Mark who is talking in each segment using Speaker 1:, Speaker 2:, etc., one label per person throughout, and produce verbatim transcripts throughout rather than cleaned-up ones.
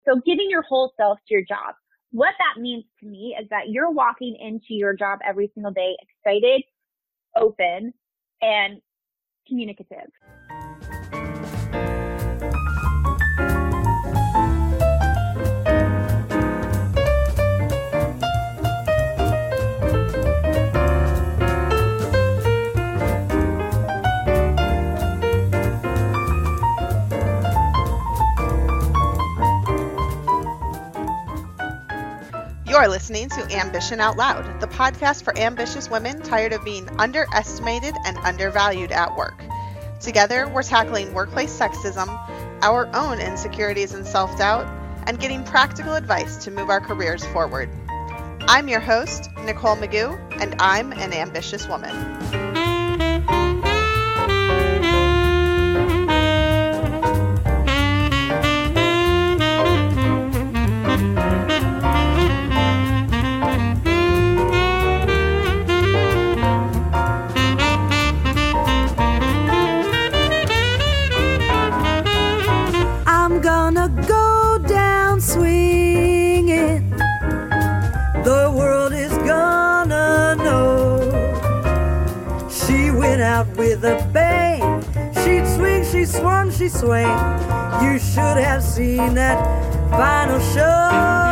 Speaker 1: So giving your whole self to your job. What that means to me is that you're walking into your job every single day excited, open, and communicative.
Speaker 2: You're listening to Ambition Out Loud, the podcast for ambitious women tired of being underestimated and undervalued at work. Together, we're tackling workplace sexism, our own insecurities and self-doubt, and getting practical advice to move our careers forward. I'm your host, Nicole Magoo, and I'm an ambitious woman.
Speaker 3: With a bang, she'd swing, she swung, she swang. You should have seen that final show.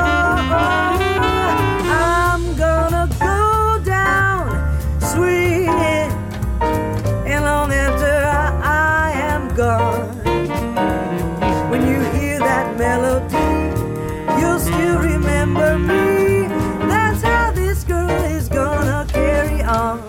Speaker 3: I'm gonna go down swinging, and long after I, I am gone, when you hear that melody, you'll still remember me. That's how this girl is gonna carry on.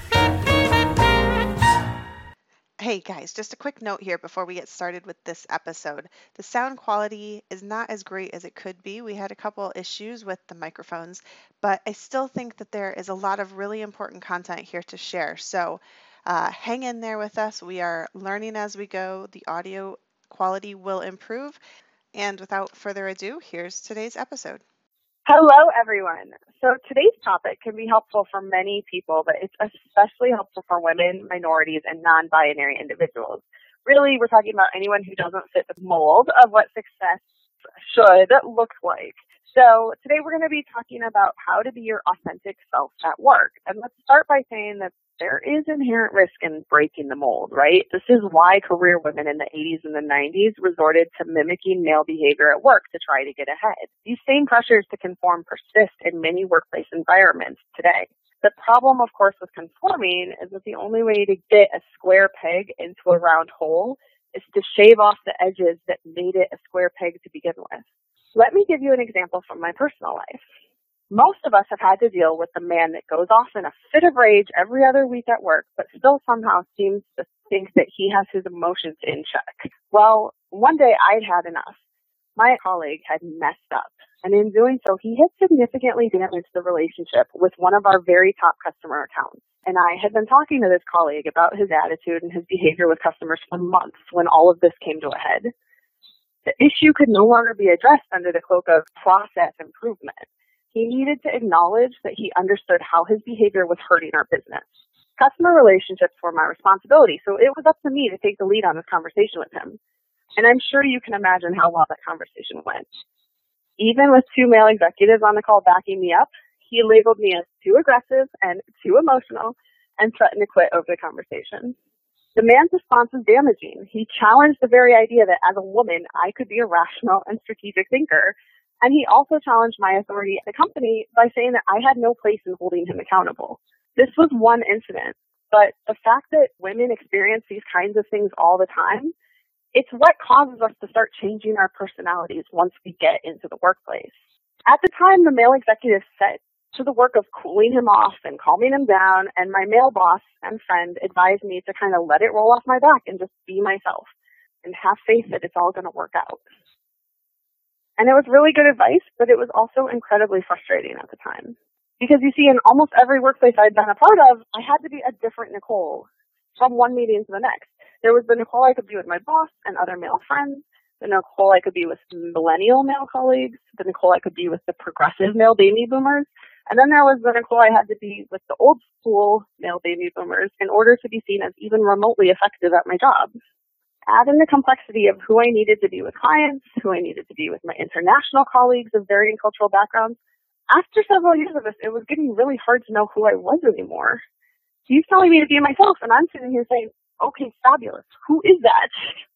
Speaker 2: Hey guys, just a quick note here before we get started with this episode. The sound quality is not as great as it could be. We had a couple issues with the microphones, but I still think that there is a lot of really important content here to share. So uh, hang in there with us. We are learning as we go. The audio quality will improve. And without further ado, here's today's episode.
Speaker 4: Hello, everyone. So today's topic can be helpful for many people, but it's especially helpful for women, minorities, and non-binary individuals. Really, we're talking about anyone who doesn't fit the mold of what success should look like. So today we're going to be talking about how to be your authentic self at work. And let's start by saying that there is inherent risk in breaking the mold, right? This is why career women in the eighties and the nineties resorted to mimicking male behavior at work to try to get ahead. These same pressures to conform persist in many workplace environments today. The problem, of course, with conforming is that the only way to get a square peg into a round hole is to shave off the edges that made it a square peg to begin with. Let me give you an example from my personal life. Most of us have had to deal with the man that goes off in a fit of rage every other week at work, but still somehow seems to think that he has his emotions in check. Well, one day I'd had enough. My colleague had messed up, and in doing so, he had significantly damaged the relationship with one of our very top customer accounts. And I had been talking to this colleague about his attitude and his behavior with customers for months when all of this came to a head. The issue could no longer be addressed under the cloak of process improvement. He needed to acknowledge that he understood how his behavior was hurting our business. Customer relationships were my responsibility, so it was up to me to take the lead on this conversation with him. And I'm sure you can imagine how well that conversation went. Even with two male executives on the call backing me up, he labeled me as too aggressive and too emotional and threatened to quit over the conversation. The man's response was damaging. He challenged the very idea that as a woman, I could be a rational and strategic thinker. And he also challenged my authority at the company by saying that I had no place in holding him accountable. This was one incident, but the fact that women experience these kinds of things all the time, it's what causes us to start changing our personalities once we get into the workplace. At the time, the male executive set to the work of cooling him off and calming him down, and my male boss and friend advised me to kind of let it roll off my back and just be myself and have faith that it's all going to work out. And it was really good advice, but it was also incredibly frustrating at the time. Because you see, in almost every workplace I'd been a part of, I had to be a different Nicole from one meeting to the next. There was the Nicole I could be with my boss and other male friends, the Nicole I could be with millennial male colleagues, the Nicole I could be with the progressive male baby boomers, and then there was the Nicole I had to be with the old school male baby boomers in order to be seen as even remotely effective at my job. add in the complexity of who I needed to be with clients, who I needed to be with my international colleagues of varying cultural backgrounds. After several years of this, it was getting really hard to know who I was anymore. He's telling me to be myself, and I'm sitting here saying, okay, fabulous. Who is that?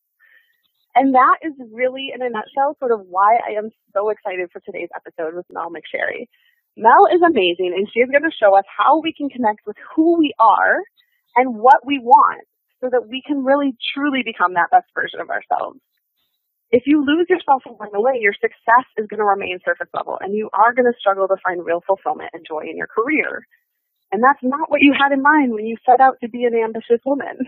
Speaker 4: And that is really, in a nutshell, sort of why I am so excited for today's episode with Mel McSherry. Mel is amazing, and she is going to show us how we can connect with who we are and what we want so that we can really, truly become that best version of ourselves. If you lose yourself along the way, your success is going to remain surface level, and you are going to struggle to find real fulfillment and joy in your career. And that's not what you had in mind when you set out to be an ambitious woman.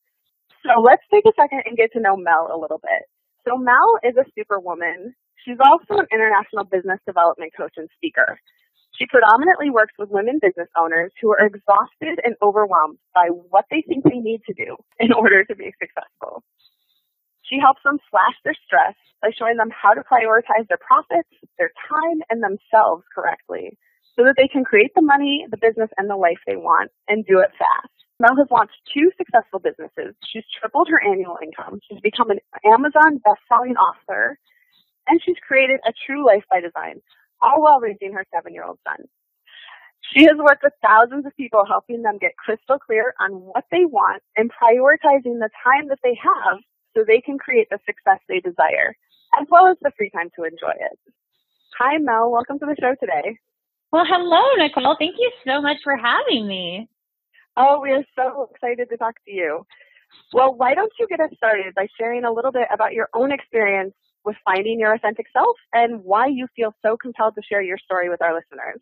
Speaker 4: So let's take a second and get to know Mel a little bit. So Mel is a superwoman. She's also an international business development coach and speaker. She predominantly works with women business owners who are exhausted and overwhelmed by what they think they need to do in order to be successful. She helps them slash their stress by showing them how to prioritize their profits, their time, and themselves correctly so that they can create the money, the business, and the life they want and do it fast. Mel has launched two successful businesses. She's tripled her annual income. She's become an Amazon best-selling author, and she's created a true life by design, all while raising her seven-year-old son. She has worked with thousands of people, helping them get crystal clear on what they want and prioritizing the time that they have so they can create the success they desire, as well as the free time to enjoy it. Hi, Mel. Welcome to the show today.
Speaker 1: Well, hello, Nicole. Thank you so much for having me.
Speaker 4: Oh, we are so excited to talk to you. Well, why don't you get us started by sharing a little bit about your own experience with finding your authentic self and why you feel so compelled to share your story with our listeners?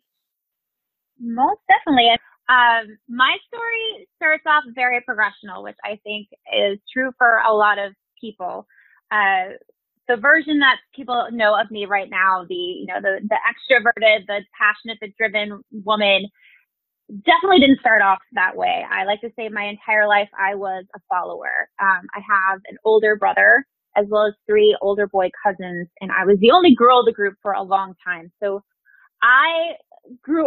Speaker 1: Most definitely. Um, my story starts off very progressional, which I think is true for a lot of people. Uh, the version that people know of me right now, the you know the the extroverted, the passionate, the driven woman, definitely didn't start off that way. I like to say my entire life I was a follower. Um, I have an older brother as well as three older boy cousins, and I was the only girl of the group for a long time. So I grew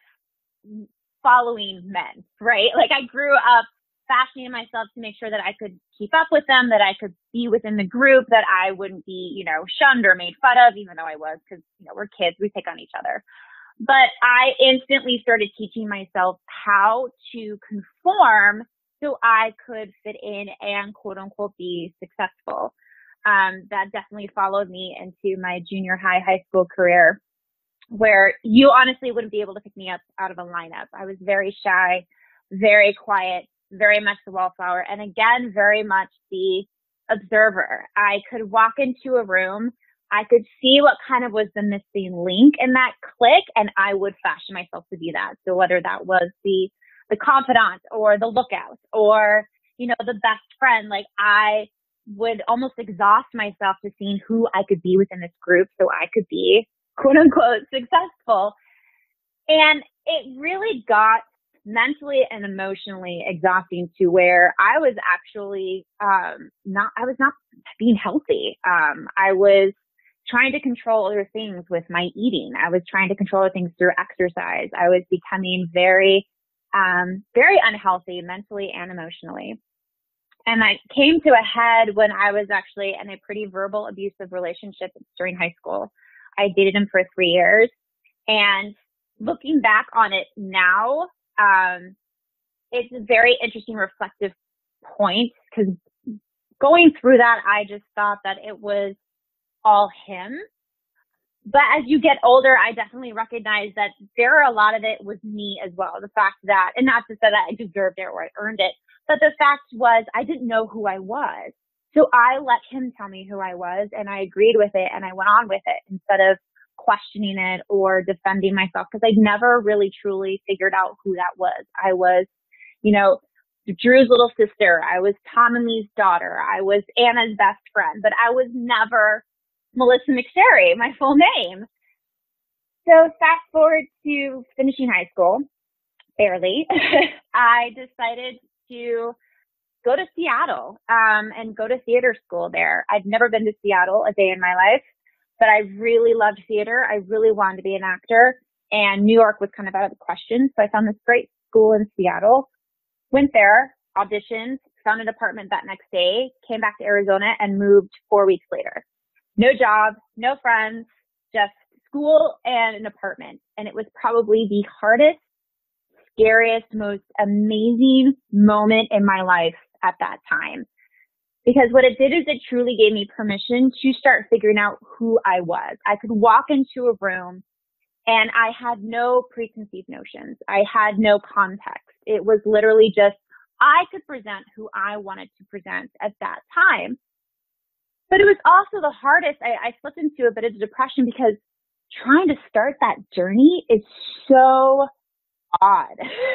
Speaker 1: up following men, right? Like I grew up fashioning myself to make sure that I could keep up with them, that I could be within the group, that I wouldn't be, you know, shunned or made fun of, even though I was, because, you know, we're kids, we pick on each other. But I instantly started teaching myself how to conform so I could fit in and quote unquote be successful. Um, that definitely followed me into my junior high, high school career, where you honestly wouldn't be able to pick me up out of a lineup. I was very shy, very quiet, very much the wallflower, and again, very much the observer. I could walk into a room, I could see what kind of was the missing link in that click, and I would fashion myself to be that. So whether that was the the confidant or the lookout or, you know, the best friend, like I would almost exhaust myself to seeing who I could be within this group so I could be quote unquote successful. And it really got mentally and emotionally exhausting to where I was actually um not I was not being healthy. Um I was trying to control other things with my eating. I was trying to control other things through exercise. I was becoming very um very unhealthy mentally and emotionally. And that came to a head when I was actually in a pretty verbal abusive relationship during high school. I dated him for three years. And looking back on it now, um, it's a very interesting reflective point because going through that, I just thought that it was all him. But as you get older, I definitely recognize that there are a lot of it was me as well. The fact that, and not to say that I deserved it or I earned it, but the fact was I didn't know who I was. So I let him tell me who I was and I agreed with it and I went on with it instead of questioning it or defending myself because I'd never really truly figured out who that was. I was, you know, Drew's little sister. I was Tom and Lee's daughter. I was Anna's best friend, but I was never Melissa McSherry, my full name. So fast forward to finishing high school, barely, I decided to go to Seattle um, and go to theater school there. I'd never been to Seattle a day in my life, but I really loved theater. I really wanted to be an actor, and New York was kind of out of the question. So I found this great school in Seattle, went there, auditioned, found an apartment that next day, came back to Arizona, and moved four weeks later. No job, no friends, just school and an apartment. And it was probably the hardest, scariest, most amazing moment in my life at that time. Because what it did is it truly gave me permission to start figuring out who I was. I could walk into a room and I had no preconceived notions. I had no context. It was literally just, I could present who I wanted to present at that time. But it was also the hardest. I, I slipped into a bit of depression because trying to start that journey is so odd.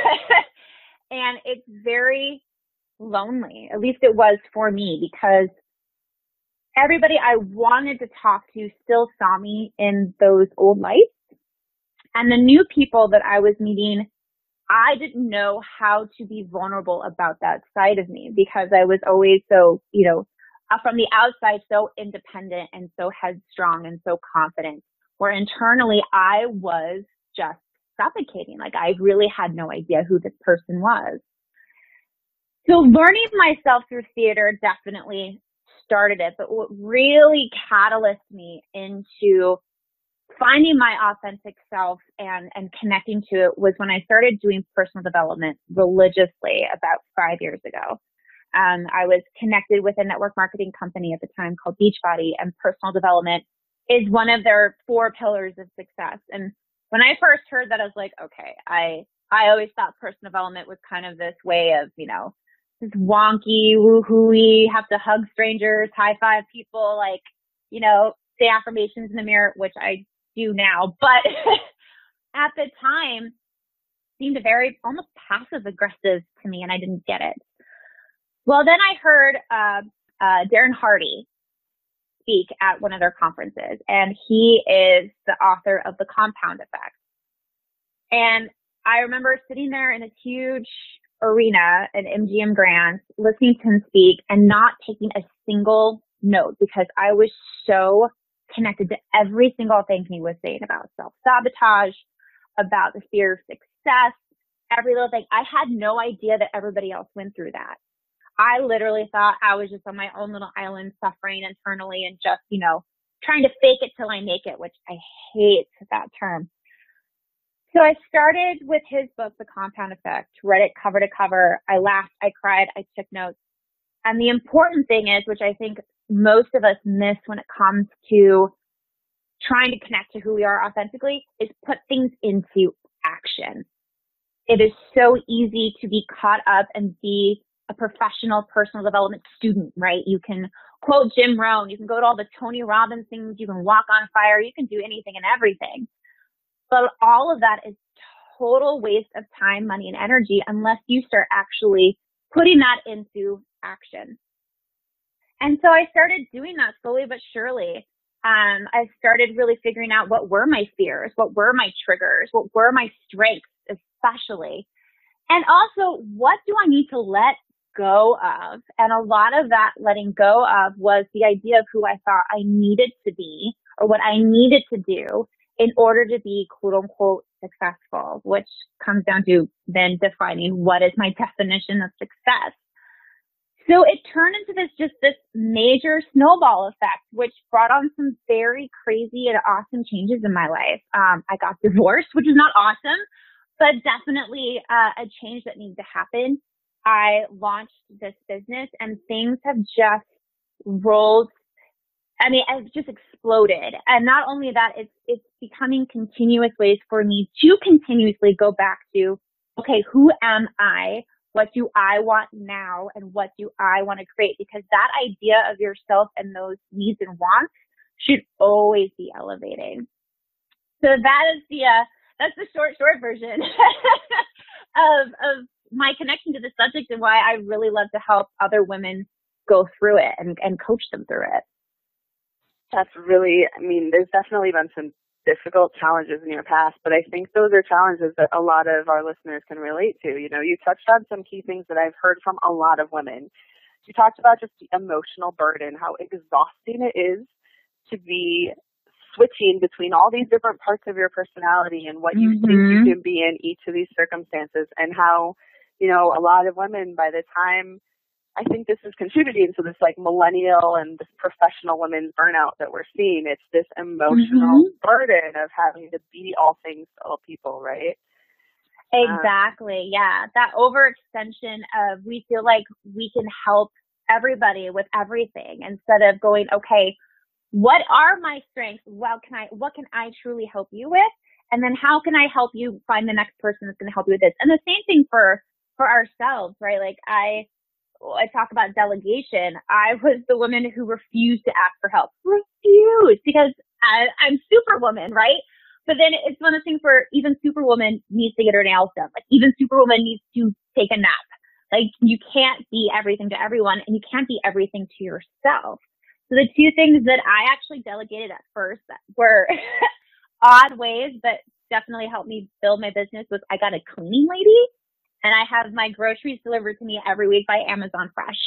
Speaker 1: And it's very lonely. At least it was for me, because everybody I wanted to talk to still saw me in those old lights. And the new people that I was meeting, I didn't know how to be vulnerable about that side of me, because I was always so, you know, from the outside, so independent and so headstrong and so confident, where internally I was just suffocating. Like, I really had no idea who this person was. So learning myself through theater definitely started it. But what really catalyzed me into finding my authentic self and, and connecting to it was when I started doing personal development religiously about five years ago. Um, I was connected with a network marketing company at the time called Beachbody, and personal development is one of their four pillars of success. And when I first heard that, I was like, okay, I, I always thought personal development was kind of this way of, you know, this wonky, woo-hooey, have to hug strangers, high five people, like, you know, say affirmations in the mirror, which I do now. But at the time, seemed very almost passive aggressive to me, and I didn't get it. Well, then I heard uh, uh, Darren Hardy speak at one of their conferences, and he is the author of The Compound Effect. And I remember sitting there in a huge arena at M G M Grand, listening to him speak and not taking a single note, because I was so connected to every single thing he was saying about self-sabotage, about the fear of success, every little thing. I had no idea that everybody else went through that. I literally thought I was just on my own little island suffering internally and just, you know, trying to fake it till I make it, which I hate that term. So I started with his book, The Compound Effect, read it cover to cover. I laughed, I cried, I took notes. And the important thing is, which I think most of us miss when it comes to trying to connect to who we are authentically, is put things into action. It is so easy to be caught up and be a professional personal development student, right? You can quote Jim Rohn, you can go to all the Tony Robbins things, you can walk on fire, you can do anything and everything. But all of that is total waste of time, money, and energy unless you start actually putting that into action. And so I started doing that slowly but surely. Um, I started really figuring out what were my fears, what were my triggers, what were my strengths especially. And also, what do I need to let go of? And a lot of that letting go of was the idea of who I thought I needed to be, or what I needed to do in order to be quote unquote successful, which comes down to then defining what is my definition of success. So it turned into this, just this major snowball effect, which brought on some very crazy and awesome changes in my life. Um, I got divorced, which is not awesome, but definitely uh, a change that needed to happen. I launched this business and things have just rolled. I mean, it's just exploded. And not only that, it's, it's becoming continuous ways for me to continuously go back to, okay, who am I? What do I want now? And what do I want to create? Because that idea of yourself and those needs and wants should always be elevating. So that is the, uh, that's the short, short version of, of my connection to the subject and why I really love to help other women go through it and, and coach them through it.
Speaker 4: That's really, I mean, there's definitely been some difficult challenges in your past, but I think those are challenges that a lot of our listeners can relate to. You know, you touched on some key things that I've heard from a lot of women. You talked about just the emotional burden, how exhausting it is to be switching between all these different parts of your personality and what you mm-hmm. think you can be in each of these circumstances, and how, you know, a lot of women, by the time I think this is contributing to this like millennial and this professional women's burnout that we're seeing. It's this emotional mm-hmm. burden of having to be all things to all people, right?
Speaker 1: Exactly. Um, yeah. That overextension of we feel like we can help everybody with everything instead of going, okay, what are my strengths? Well, can I, what can I truly help you with? And then how can I help you find the next person that's going to help you with this? And the same thing for, for ourselves, right? Like I, I talk about delegation. I was the woman who refused to ask for help. Refused because I, I'm Superwoman, right? But then it's one of the things where even Superwoman needs to get her nails done. Like even Superwoman needs to take a nap. Like you can't be everything to everyone and you can't be everything to yourself. So the two things that I actually delegated at first were odd ways, but definitely helped me build my business was I got a cleaning lady. And I have my groceries delivered to me every week by Amazon Fresh.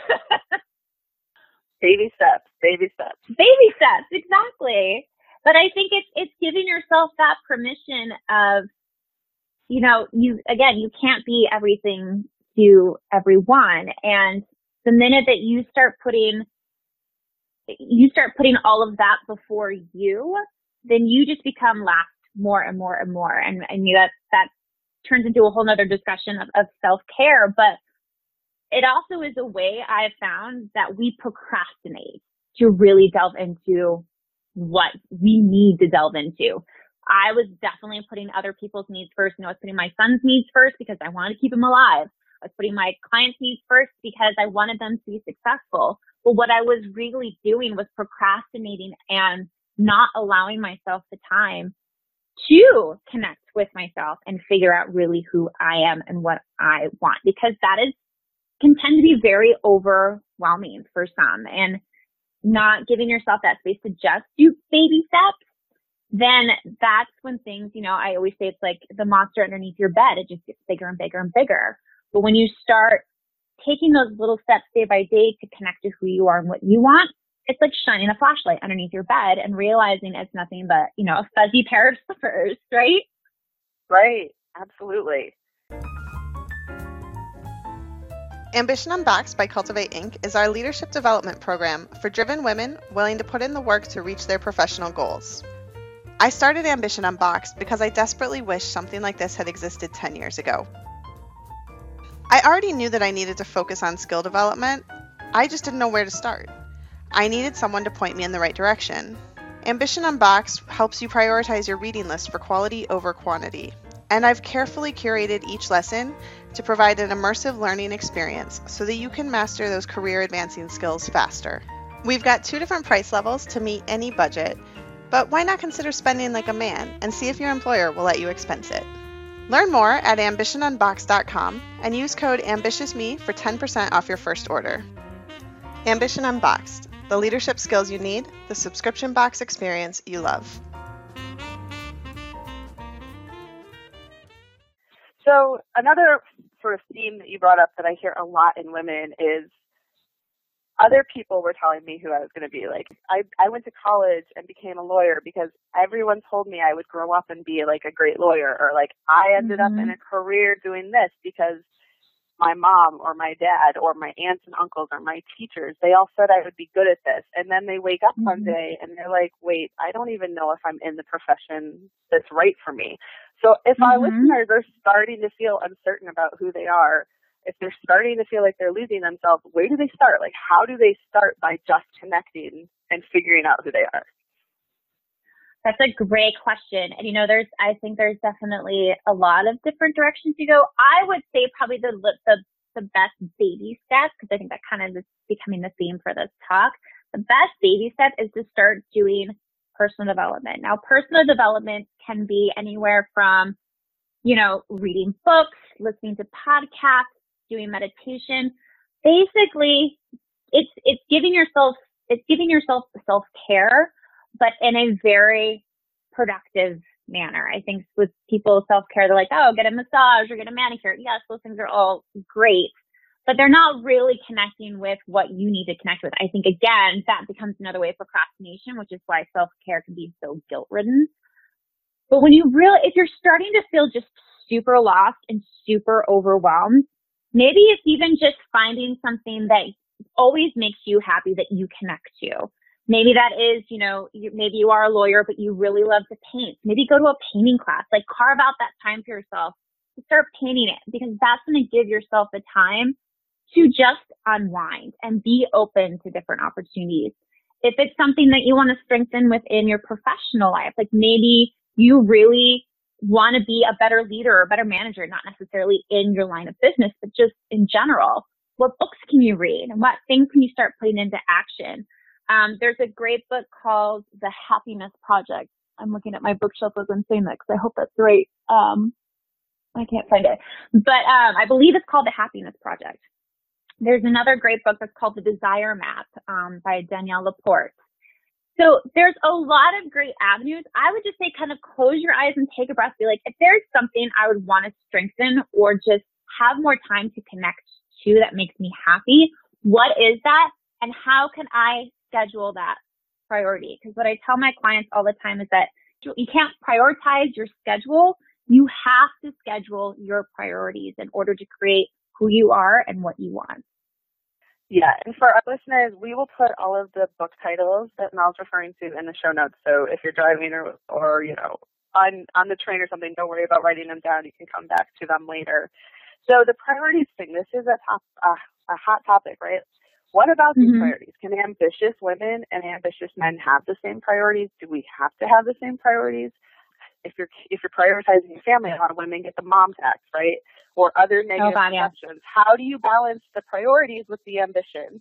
Speaker 4: Baby steps, baby steps.
Speaker 1: Baby steps, exactly. But I think it's it's giving yourself that permission of, you know, you again, you can't be everything to everyone. And the minute that you start putting you start putting all of that before you, then you just become last more and more and more. And and you, that that turns into a whole nother discussion of, of self-care, but it also is a way I've found that we procrastinate to really delve into what we need to delve into. I was definitely putting other people's needs first. You know, I was putting my son's needs first because I wanted to keep him alive. I was putting my clients' needs first because I wanted them to be successful. But what I was really doing was procrastinating and not allowing myself the time to connect with myself and figure out really who I am and what I want, because that is can tend to be very overwhelming for some, and not giving yourself that space to just do baby steps, then that's when things, you know, I always say it's like the monster underneath your bed. It just gets bigger and bigger and bigger. But when you start taking those little steps day by day to connect to who you are and what you want, it's like shining a flashlight underneath your bed and realizing it's nothing but, you know, a fuzzy pair of slippers, right?
Speaker 4: Right. Absolutely.
Speaker 2: Ambition Unboxed by Cultivate Incorporated is our leadership development program for driven women willing to put in the work to reach their professional goals. I started Ambition Unboxed because I desperately wished something like this had existed ten years ago. I already knew that I needed to focus on skill development. I just didn't know where to start. I needed someone to point me in the right direction. Ambition Unboxed helps you prioritize your reading list for quality over quantity. And I've carefully curated each lesson to provide an immersive learning experience so that you can master those career advancing skills faster. We've got two different price levels to meet any budget, but why not consider spending like a man and see if your employer will let you expense it? Learn more at ambition unboxed dot com and use code AMBITIOUSME for ten percent off your first order. Ambition Unboxed, the leadership skills you need, the subscription box experience you love.
Speaker 4: So another sort of theme that you brought up that I hear a lot in women is other people were telling me who I was going to be. Like, I, I went to college and became a lawyer because everyone told me I would grow up and be like a great lawyer, or like I ended mm-hmm. up in a career doing this because my mom or my dad or my aunts and uncles or my teachers, they all said I would be good at this. And then they wake up mm-hmm. one day and they're like, wait, I don't even know if I'm in the profession that's right for me. So if mm-hmm. our listeners are starting to feel uncertain about who they are, if they're starting to feel like they're losing themselves, where do they start? Like, how do they start by just connecting and figuring out who they are?
Speaker 1: That's a great question. And, you know, there's, I think there's definitely a lot of different directions to go. I would say probably the, the, the best baby step, because I think that kind of is becoming the theme for this talk. The best baby step is to start doing personal development. Now, personal development can be anywhere from, you know, reading books, listening to podcasts, doing meditation. Basically, it's, it's giving yourself, it's giving yourself self-care, but in a very productive manner. I think with people self-care, they're like, oh, get a massage or get a manicure. Yes, those things are all great, but they're not really connecting with what you need to connect with. I think, again, that becomes another way of procrastination, which is why self-care can be so guilt-ridden. But when you really, if you're starting to feel just super lost and super overwhelmed, Maybe it's even just finding something that always makes you happy that you connect to. Maybe that is, you know, you, maybe you are a lawyer, but you really love to paint. Maybe go to a painting class, like carve out that time for yourself to start painting it, because that's going to give yourself the time to just unwind and be open to different opportunities. If it's something that you want to strengthen within your professional life, like maybe you really want to be a better leader or a better manager, not necessarily in your line of business, but just in general. What books can you read and what things can you start putting into action? Um, there's a great book called The Happiness Project. I'm looking at my bookshelf as I'm saying that because I hope that's right. Um, I can't find it, but um, I believe it's called The Happiness Project. There's another great book that's called The Desire Map um, by Danielle Laporte. So there's a lot of great avenues. I would just say kind of close your eyes and take a breath. Be like, if there's something I would want to strengthen or just have more time to connect to that makes me happy, what is that? And how can I schedule that priority? Because what I tell my clients all the time is that you can't prioritize your schedule. You have to schedule your priorities in order to create who you are and what you want.
Speaker 4: Yeah, and for our listeners, we will put all of the book titles that Mel's referring to in the show notes. So if you're driving or, or you know, on, on the train or something, don't worry about writing them down. You can come back to them later. So the priorities thing, this is a, top, uh, a hot topic, right? What about these mm-hmm. priorities? Can ambitious women and ambitious men have the same priorities? Do we have to have the same priorities? If you're if you're prioritizing your family, a lot of women get the mom tax, right? Or other negative
Speaker 1: oh, God, yeah.
Speaker 4: questions. How do you balance the priorities with the ambition?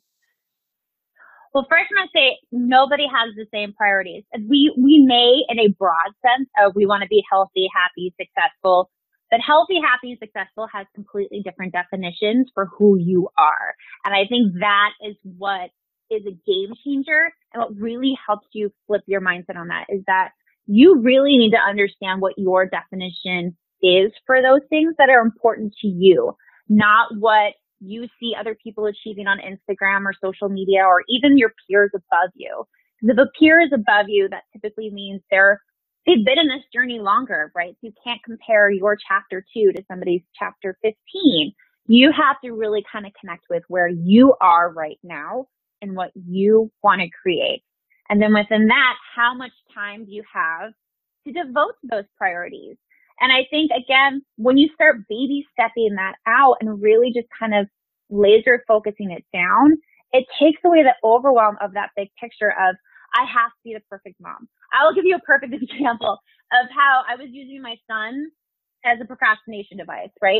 Speaker 1: Well, first I'm going to say nobody has the same priorities. We we may, in a broad sense, of we want to be healthy, happy, successful. But healthy, happy, successful has completely different definitions for who you are. And I think that is what is a game changer. And what really helps you flip your mindset on that is that you really need to understand what your definition is for those things that are important to you, not what you see other people achieving on Instagram or social media or even your peers above you. Because if a peer is above you, that typically means they're They've been in this journey longer, right? So you can't compare your chapter two to somebody's chapter fifteen. You have to really kind of connect with where you are right now and what you want to create. And then within that, how much time do you have to devote to those priorities? And I think, again, when you start baby stepping that out and really just kind of laser focusing it down, it takes away the overwhelm of that big picture of, I have to be the perfect mom. I will give you a perfect example of how I was using my son as a procrastination device, right?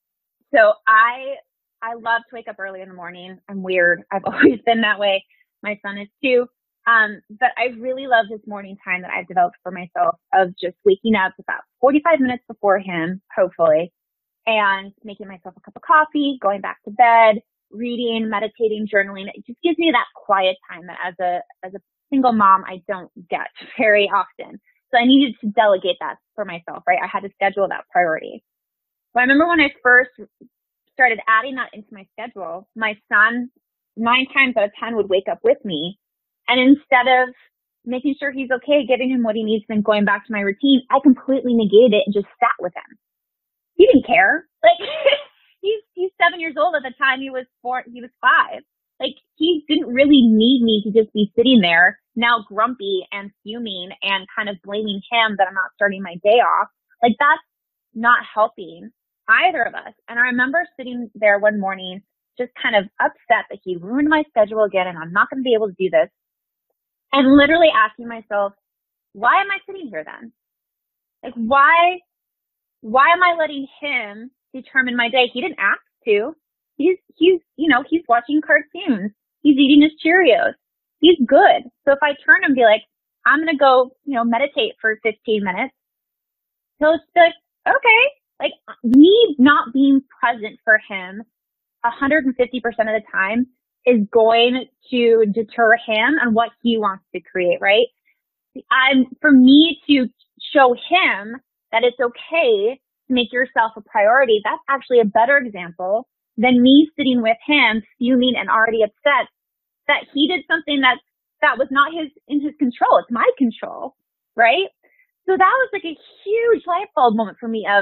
Speaker 1: So I, I love to wake up early in the morning. I'm weird. I've always been that way. My son is too. Um, but I really love this morning time that I've developed for myself of just waking up about forty-five minutes before him, hopefully, and making myself a cup of coffee, going back to bed, reading, meditating, journaling. It just gives me that quiet time that as a, as a single mom, I don't get very often. So I needed to delegate that for myself, right? I had to schedule that priority. But I remember when I first started adding that into my schedule, my son, nine times out of ten, would wake up with me. And instead of making sure he's okay, giving him what he needs, and going back to my routine, I completely negated it and just sat with him. He didn't care. Like, he's, he's seven years old at the time he was four, he was five. Like, he didn't really need me to just be sitting there now grumpy and fuming and kind of blaming him that I'm not starting my day off. Like, that's not helping either of us. And I remember sitting there one morning just kind of upset that he ruined my schedule again and I'm not going to be able to do this. And literally asking myself, why am I sitting here then? Like, why, why am I letting him determine my day? He didn't ask to. He's, he's, you know, he's watching cartoons. He's eating his Cheerios. He's good. So if I turn and be like, I'm going to go, you know, meditate for fifteen minutes, he'll just be like, okay. Like, me not being present for him one hundred fifty percent of the time is going to deter him and what he wants to create, right? I'm, for me to show him that it's okay to make yourself a priority, that's actually a better example than me sitting with him fuming and already upset that he did something that that was not his in his control. It's my control, right? So that was like a huge light bulb moment for me of,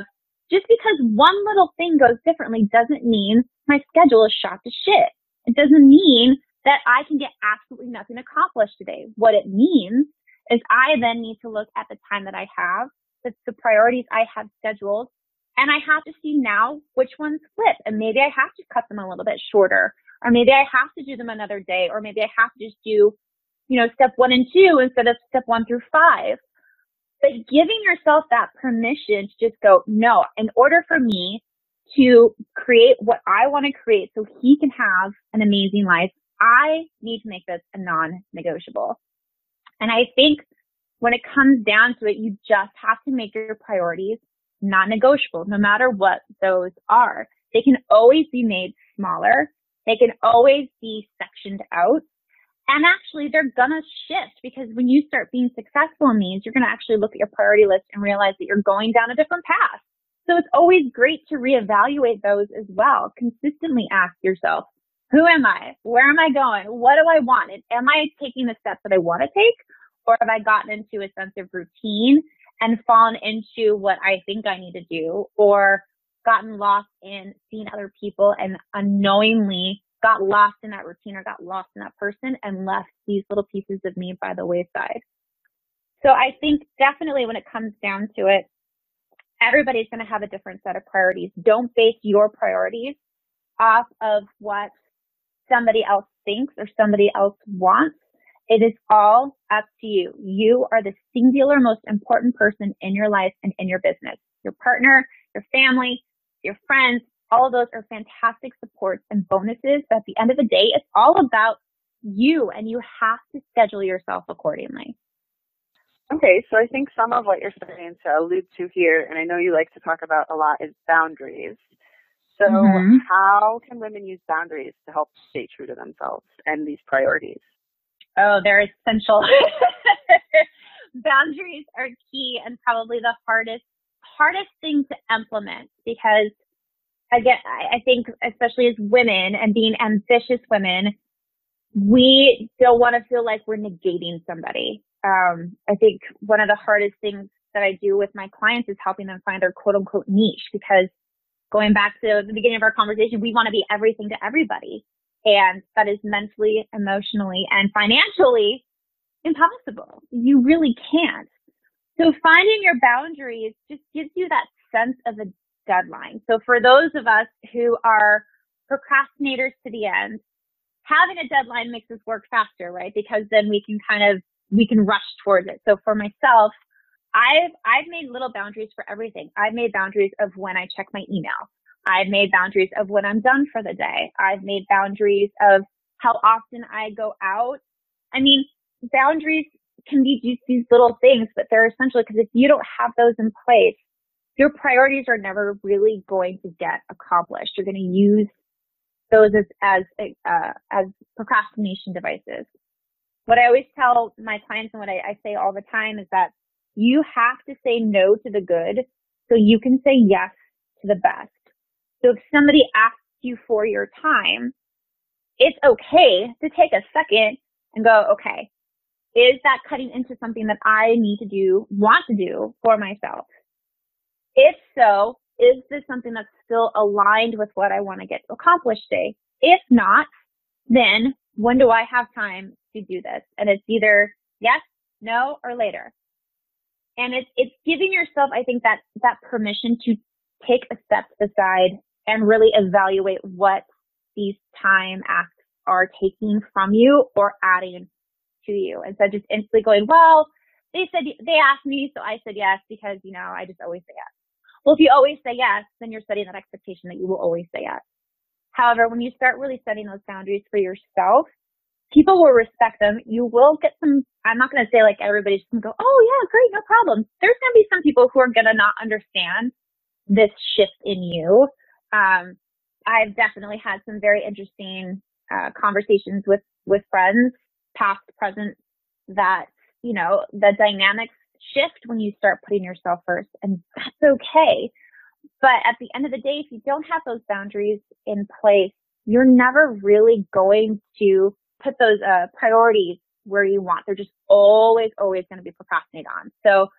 Speaker 1: just because one little thing goes differently doesn't mean my schedule is shot to shit. It doesn't mean that I can get absolutely nothing accomplished today. What it means is I then need to look at the time that I have, the, the priorities I have scheduled, and I have to see now which ones flip. And maybe I have to cut them a little bit shorter, or maybe I have to do them another day, or maybe I have to just do, you know, step one and two instead of step one through five. But giving yourself that permission to just go, no, in order for me to create what I want to create so he can have an amazing life, I need to make this a non-negotiable. And I think when it comes down to it, you just have to make your priorities non-negotiable, no matter what those are. They can always be made smaller. They can always be sectioned out. And actually, they're going to shift, because when you start being successful in these, you're going to actually look at your priority list and realize that you're going down a different path. So it's always great to reevaluate those as well. Consistently ask yourself, who am I? Where am I going? What do I want? Am I taking the steps that I want to take? Or have I gotten into a sense of routine and fallen into what I think I need to do, or gotten lost in seeing other people and unknowingly got lost in that routine or got lost in that person and left these little pieces of me by the wayside? So I think definitely when it comes down to it, everybody's going to have a different set of priorities. Don't base your priorities off of what somebody else thinks or somebody else wants. It is all up to you. You are the singular most important person in your life and in your business. Your partner, your family, your friends, all of those are fantastic supports and bonuses. But at the end of the day, it's all about you, and you have to schedule yourself accordingly.
Speaker 4: Okay, so I think some of what you're starting to allude to here, and I know you like to talk about a lot, is boundaries. So mm-hmm. How can women use boundaries to help stay true to themselves and these priorities?
Speaker 1: Oh, they're essential. Boundaries are key and probably the hardest, hardest thing to implement, because again, I think especially as women and being ambitious women, we don't want to feel like we're negating somebody. Um, I think one of the hardest things that I do with my clients is helping them find their quote unquote niche, because going back to the beginning of our conversation, we want to be everything to everybody. And that is mentally, emotionally, and financially impossible. You really can't. So finding your boundaries just gives you that sense of a deadline. So for those of us who are procrastinators to the end, having a deadline makes us work faster, right? Because then we can kind of, we can rush towards it. So for myself, I've, I've made little boundaries for everything. I've made boundaries of when I check my email. I've made boundaries of when I'm done for the day. I've made boundaries of how often I go out. I mean, boundaries can be just these little things, but they're essential, because if you don't have those in place, your priorities are never really going to get accomplished. You're going to use those as, as, uh, as procrastination devices. What I always tell my clients, and what I, I say all the time, is that you have to say no to the good so you can say yes to the best. So if somebody asks you for your time, it's okay to take a second and go, okay, is that cutting into something that I need to do, want to do for myself? If so, is this something that's still aligned with what I want to get accomplished today? If not, then when do I have time to do this? And it's either yes, no, or later. And it's, it's giving yourself, I think, that, that permission to take a step to the side and really evaluate what these time asks are taking from you or adding to you. Instead of just instantly going, well, they said, they asked me, so I said yes, because, you know, I just always say yes. Well, if you always say yes, then you're setting that expectation that you will always say yes. However, when you start really setting those boundaries for yourself, people will respect them. You will get some, I'm not going to say like everybody's just going to go, oh yeah, great, no problem. There's going to be some people who are going to not understand this shift in you. Um, I've definitely had some very interesting uh, conversations with, with friends, past, present, that, you know, the dynamics shift when you start putting yourself first, and that's okay. But at the end of the day, if you don't have those boundaries in place, you're never really going to put those uh, priorities where you want. They're just always, always going to be procrastinated on. So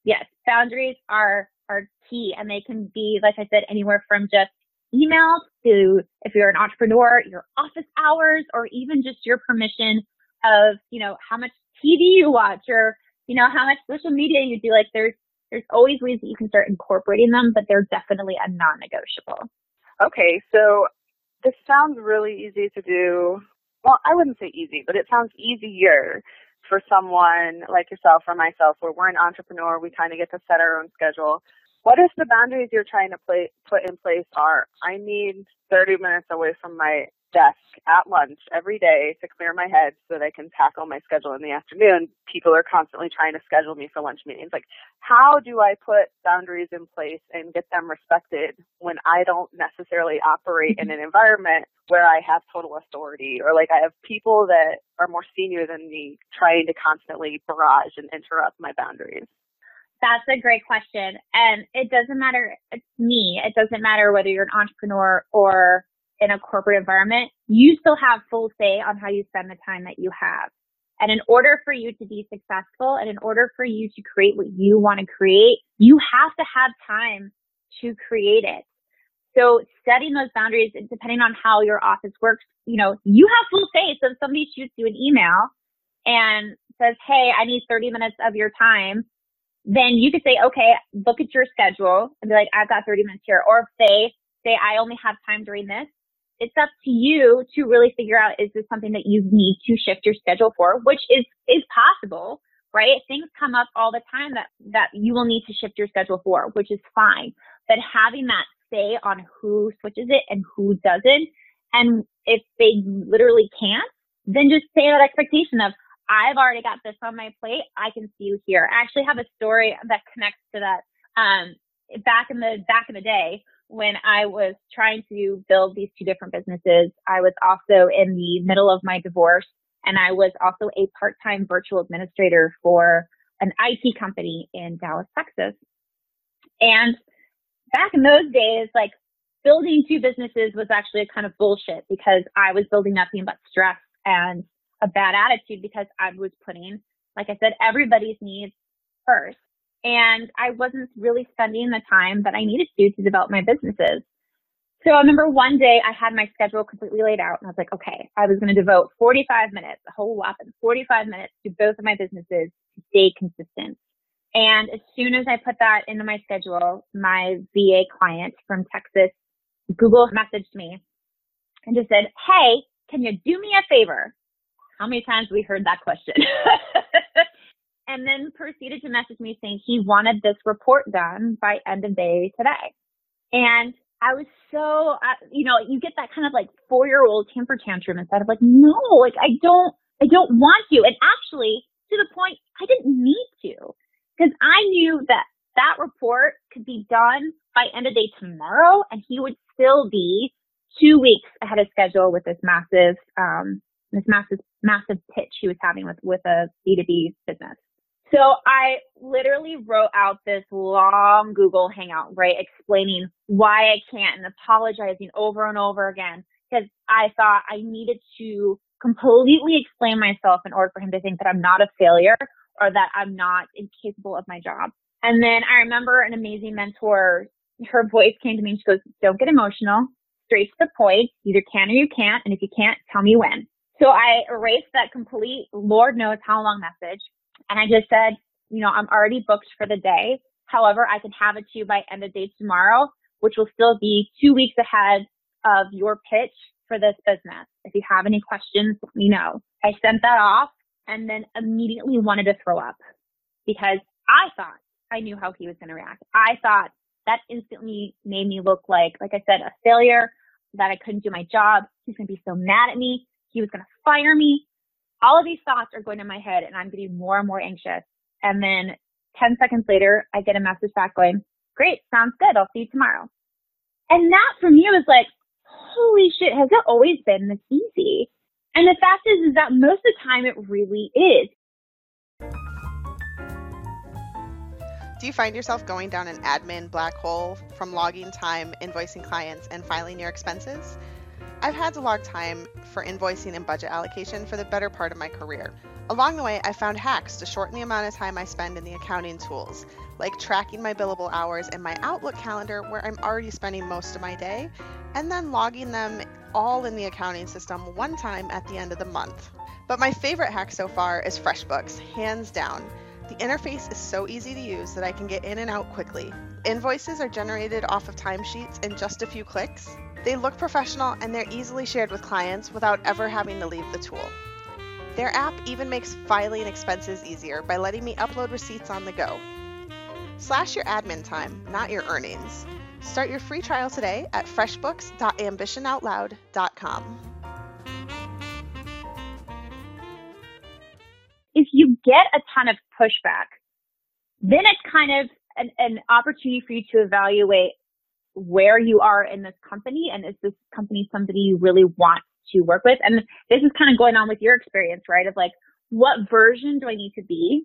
Speaker 1: Yes, boundaries are, are key, and they can be, like I said, anywhere from just emails to, if you're an entrepreneur, your office hours, or even just your permission of, you know, how much T V you watch, or, you know, how much social media you do. Like there's, there's always ways that you can start incorporating them, but they're definitely a non-negotiable.
Speaker 4: Okay, so this sounds really easy to do. Well, I wouldn't say easy, but it sounds easier for someone like yourself or myself, where we're an entrepreneur, we kind of get to set our own schedule. What if the boundaries you're trying to play, put in place are, I need thirty minutes away from my desk at lunch every day to clear my head so that I can tackle my schedule in the afternoon? People are constantly trying to schedule me for lunch meetings. Like, how do I put boundaries in place and get them respected when I don't necessarily operate in an environment where I have total authority, or like I have people that are more senior than me trying to constantly barrage and interrupt my boundaries?
Speaker 1: That's a great question. And it doesn't matter, it's me. It doesn't matter whether you're an entrepreneur or in a corporate environment. You still have full say on how you spend the time that you have. And in order for you to be successful, and in order for you to create what you want to create, you have to have time to create it. So setting those boundaries, depending on how your office works, you know, you have full say. So if somebody shoots you an email and says, hey, I need thirty minutes of your time, then you could say, okay, look at your schedule and be like, I've got thirty minutes here. Or if they say, I only have time during this, it's up to you to really figure out, is this something that you need to shift your schedule for, which is, is possible, right? Things come up all the time that, that you will need to shift your schedule for, which is fine. But having that say on who switches it and who doesn't, and if they literally can't, then just say that expectation of, I've already got this on my plate. I can see you here. I actually have a story that connects to that. Um, back in the, back in the day when I was trying to build these two different businesses, I was also in the middle of my divorce, and I was also a part-time virtual administrator for an I T company in Dallas, Texas. And back in those days, like building two businesses was actually a kind of bullshit, because I was building nothing but stress and a bad attitude, because I was putting, like I said, everybody's needs first. And I wasn't really spending the time that I needed to to develop my businesses. So I remember one day I had my schedule completely laid out, and I was like, okay, I was going to devote forty-five minutes, a whole whopping forty-five minutes to both of my businesses to stay consistent. And as soon as I put that into my schedule, my V A client from Texas, Google messaged me and just said, hey, can you do me a favor? How many times have we heard that question? And then proceeded to message me saying he wanted this report done by end of day today. And I was so, uh, you know, you get that kind of like four-year-old temper tantrum instead of like, no, like I don't, I don't want to. And actually, to the point, I didn't need to, because I knew that that report could be done by end of day tomorrow, and he would still be two weeks ahead of schedule with this massive, um, this massive, massive pitch he was having with, with a B two B business. So I literally wrote out this long Google Hangout, right, explaining why I can't and apologizing over and over again, because I thought I needed to completely explain myself in order for him to think that I'm not a failure or that I'm not incapable of my job. And then I remember an amazing mentor, her voice came to me and she goes, don't get emotional, straight to the point, either can or you can't, and if you can't, tell me when. So I erased that complete Lord knows how long message. And I just said, you know, I'm already booked for the day. However, I can have it to you by end of day tomorrow, which will still be two weeks ahead of your pitch for this business. If you have any questions, let me know. I sent that off and then immediately wanted to throw up, because I thought I knew how he was going to react. I thought that instantly made me look like, like I said, a failure, that I couldn't do my job. He's going to be so mad at me. He was going to fire me. All of these thoughts are going in my head, and I'm getting more and more anxious. And then ten seconds later, I get a message back going, great, sounds good. I'll see you tomorrow. And that for me was like, holy shit, has it always been this easy? And the fact is, is that most of the time it really is.
Speaker 2: Do you find yourself going down an admin black hole from logging time, invoicing clients, and filing your expenses? I've had to log time for invoicing and budget allocation for the better part of my career. Along the way, I found hacks to shorten the amount of time I spend in the accounting tools, like tracking my billable hours in my Outlook calendar where I'm already spending most of my day, and then logging them all in the accounting system one time at the end of the month. But my favorite hack so far is FreshBooks, hands down. The interface is so easy to use that I can get in and out quickly. Invoices are generated off of timesheets in just a few clicks. They look professional and they're easily shared with clients without ever having to leave the tool. Their app even makes filing expenses easier by letting me upload receipts on the go. Slash your admin time, not your earnings. Start your free trial today at freshbooks dot ambition out loud dot com.
Speaker 1: If you get a ton of pushback, then it's kind of an, an opportunity for you to evaluate where you are in this company, and is this company somebody you really want to work with? And this is kind of going on with your experience, right? Of like, what version do I need to be,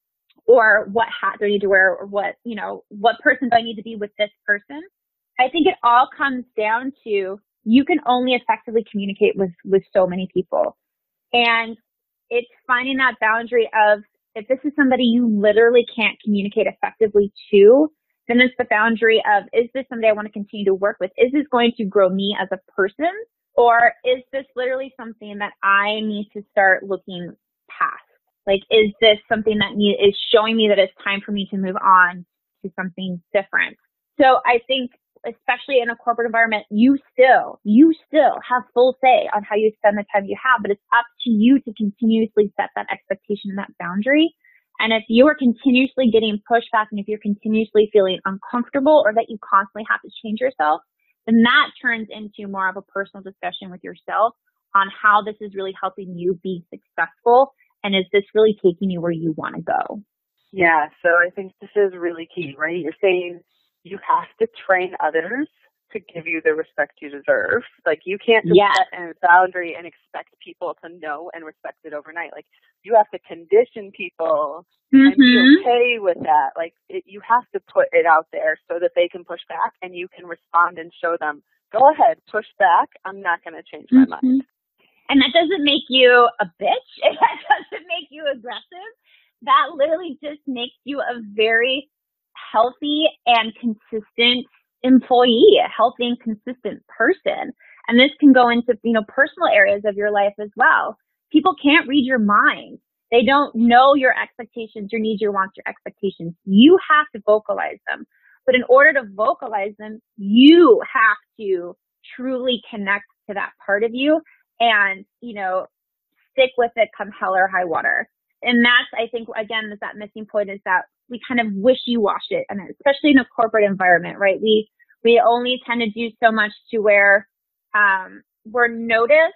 Speaker 1: or what hat do I need to wear, or what, you know, what person do I need to be with this person? I think it all comes down to, you can only effectively communicate with, with so many people. And it's finding that boundary of, if this is somebody you literally can't communicate effectively to, then it's the boundary of, is this somebody I want to continue to work with? Is this going to grow me as a person? Or is this literally something that I need to start looking past? Like, is this something that need, is showing me that it's time for me to move on to something different? So I think, especially in a corporate environment, you still, you still have full say on how you spend the time you have, but it's up to you to continuously set that expectation and that boundary. And if you are continuously getting pushback, and if you're continuously feeling uncomfortable, or that you constantly have to change yourself, then that turns into more of a personal discussion with yourself on how this is really helping you be successful. And is this really taking you where you want to go?
Speaker 4: Yeah, so I think this is really key, right? You're saying you have to train others to give you the respect you deserve. Like, you can't just
Speaker 1: yes.
Speaker 4: set a boundary and expect people to know and respect it overnight. Like, you have to condition people
Speaker 1: mm-hmm.
Speaker 4: and be okay with that. Like, it, you have to put it out there so that they can push back, and you can respond and show them, go ahead, push back. I'm not going to change my
Speaker 1: mm-hmm.
Speaker 4: mind.
Speaker 1: And that doesn't make you a bitch. That doesn't make you aggressive. That literally just makes you a very healthy and consistent employee, a healthy and consistent person. And this can go into, you know, personal areas of your life as well. People can't read your mind. They don't know your expectations, your needs, your wants, your expectations. You have to vocalize them. But in order to vocalize them, you have to truly connect to that part of you and, you know, stick with it come hell or high water. And that's, I think, again, is that missing point, is that we kind of wishy-wash it. And especially in a corporate environment, right? We, we only tend to do so much to where, um, we're noticed,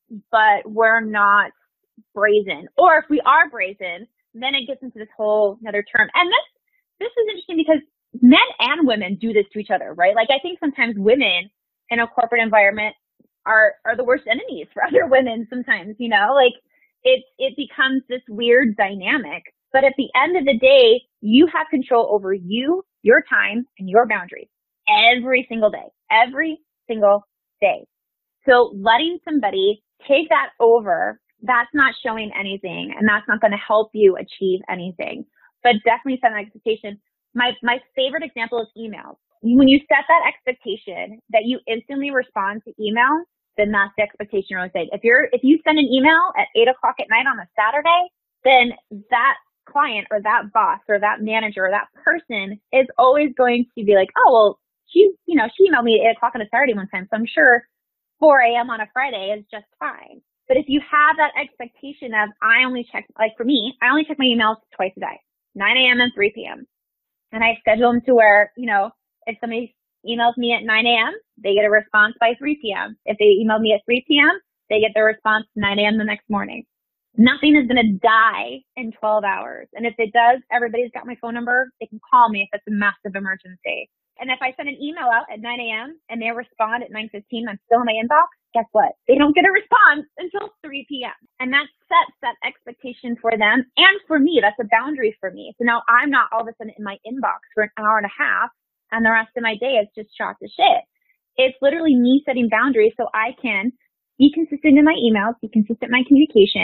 Speaker 1: but we're not brazen. Or if we are brazen, then it gets into this whole another term. And this, this is interesting because men and women do this to each other, right? Like, I think sometimes women in a corporate environment are, are the worst enemies for other women sometimes, you know, like it, it becomes this weird dynamic. But at the end of the day, you have control over you, your time, and your boundaries every single day, every single day. So letting somebody take that over, that's not showing anything, and that's not going to help you achieve anything. But definitely set an expectation. My, my favorite example is emails. When you set that expectation that you instantly respond to email, then that's the expectation you're setting. If you're, if you send an email at eight o'clock at night on a Saturday, then that client or that boss or that manager or that person is always going to be like, oh, well, she, you know, she emailed me at eight o'clock on a Saturday one time, so I'm sure four a.m. on a Friday is just fine. But if you have that expectation of, I only check, like for me, I only check my emails twice a day, nine a.m. and three p.m. And I schedule them to where, you know, if somebody emails me at nine a.m., they get a response by three p.m. If they email me at three p.m., they get their response nine a.m. the next morning. Nothing is going to die in twelve hours. And if it does, everybody's got my phone number. They can call me if it's a massive emergency. And if I send an email out at nine a.m. and they respond at nine fifteen, I'm still in my inbox, guess what? They don't get a response until three p.m. And that sets that expectation for them and for me. That's a boundary for me. So now I'm not all of a sudden in my inbox for an hour and a half and the rest of my day is just shot to shit. It's literally me setting boundaries so I can be consistent in my emails, be consistent in my communication,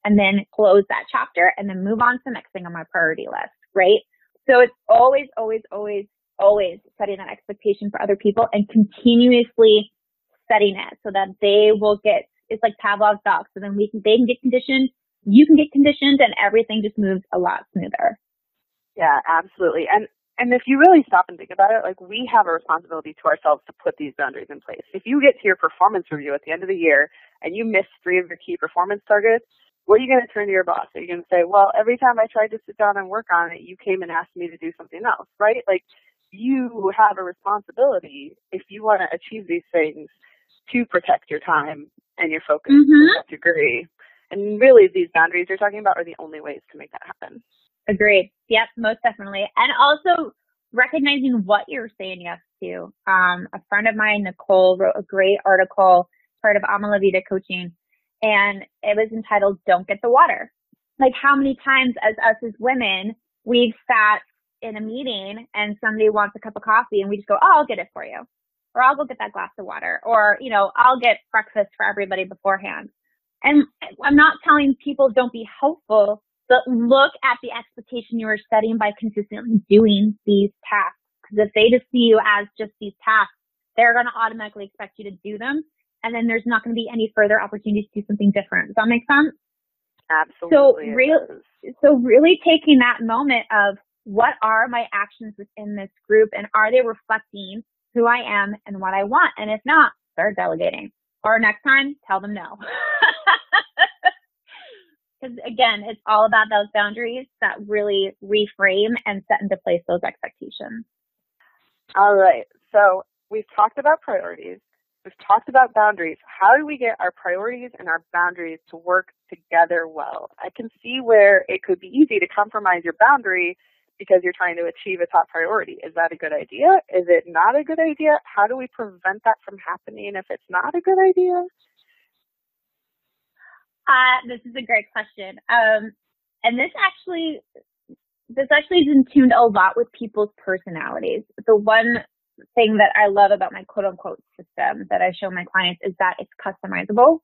Speaker 1: and then close that chapter and then move on to the next thing on my priority list, right? So it's always, always, always, always setting that expectation for other people and continuously setting it so that they will get, it's like Pavlov's dog. So then we can, they can get conditioned, you can get conditioned, and everything just moves a lot smoother.
Speaker 4: Yeah, absolutely. And and if you really stop and think about it, like, we have a responsibility to ourselves to put these boundaries in place. If you get to your performance review at the end of the year and you miss three of your key performance targets, what are you going to turn to your boss? Are you going to say, well, every time I tried to sit down and work on it, you came and asked me to do something else, right? Like, you have a responsibility, if you want to achieve these things, to protect your time and your focus
Speaker 1: Mm-hmm.
Speaker 4: to that degree. And really, these boundaries you're talking about are the only ways to make that happen.
Speaker 1: Agreed. Yep, most definitely. And also recognizing what you're saying yes to. Um, a friend of mine, Nicole, wrote a great article, part of Amala Vida Coaching, and it was entitled, Don't Get the Water. Like, how many times as us as women, we've sat in a meeting and somebody wants a cup of coffee and we just go, oh, I'll get it for you. Or I'll go get that glass of water. Or, you know, I'll get breakfast for everybody beforehand. And I'm not telling people don't be helpful, but look at the expectation you are setting by consistently doing these tasks. Because if they just see you as just these tasks, they're going to automatically expect you to do them. And then there's not going to be any further opportunities to do something different. Does that make sense?
Speaker 4: Absolutely.
Speaker 1: So, real, so really taking that moment of what are my actions within this group, and are they reflecting who I am and what I want? And if not, start delegating. Or next time, tell them no. Because again, it's all about those boundaries that really reframe and set into place those expectations.
Speaker 4: All right. So we've talked about priorities. We've talked about boundaries. How do we get our priorities and our boundaries to work together well? I can see where it could be easy to compromise your boundary because you're trying to achieve a top priority. Is that a good idea? Is it not a good idea? How do we prevent that from happening if it's not a good idea?
Speaker 1: Uh, this is a great question. Um, and this actually, this actually is in tuned a lot with people's personalities. The one thing that I love about my quote unquote system that I show my clients is that it's customizable,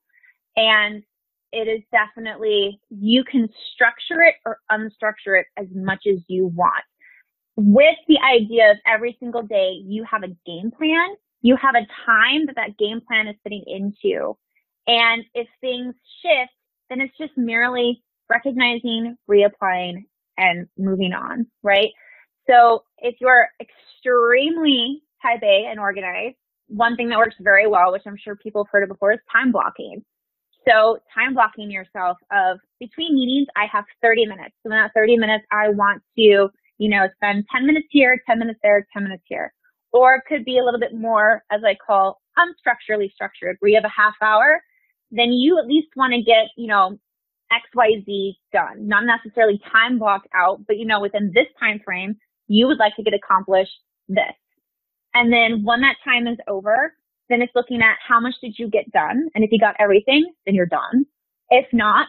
Speaker 1: and it is definitely, you can structure it or unstructure it as much as you want. With the idea of every single day you have a game plan, you have a time that that game plan is fitting into. And if things shift, then it's just merely recognizing, reapplying, and moving on, right? So if you're extremely type A and organized, one thing that works very well, which I'm sure people have heard of before, is time blocking. So time blocking yourself of between meetings, I have thirty minutes. So in that thirty minutes, I want to, you know, spend ten minutes here, ten minutes there, ten minutes here. Or it could be a little bit more, as I call, unstructurally structured, where you have a half hour, then you at least want to get, you know, X Y Z done. Not necessarily time blocked out, but, you know, within this time frame, you would like to get accomplished this. And then when that time is over, then it's looking at how much did you get done? And if you got everything, then you're done. If not,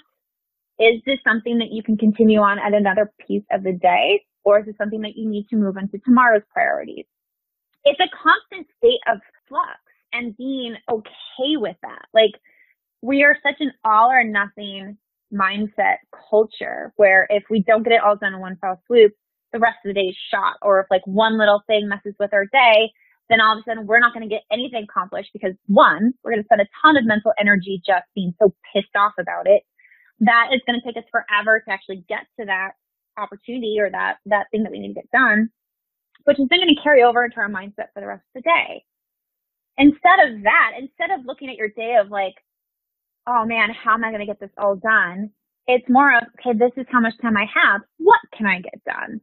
Speaker 1: is this something that you can continue on at another piece of the day? Or is it something that you need to move into tomorrow's priorities? It's a constant state of flux and being okay with that. Like, we are such an all or nothing mindset culture where if we don't get it all done in one fell swoop, the rest of the day is shot. Or if like one little thing messes with our day, then all of a sudden we're not going to get anything accomplished because one, we're going to spend a ton of mental energy just being so pissed off about it. That is going to take us forever to actually get to that opportunity or that, that thing that we need to get done, which is then going to carry over into our mindset for the rest of the day. Instead of that, instead of looking at your day of like, oh man, how am I going to get this all done? It's more of, okay, this is how much time I have. What can I get done?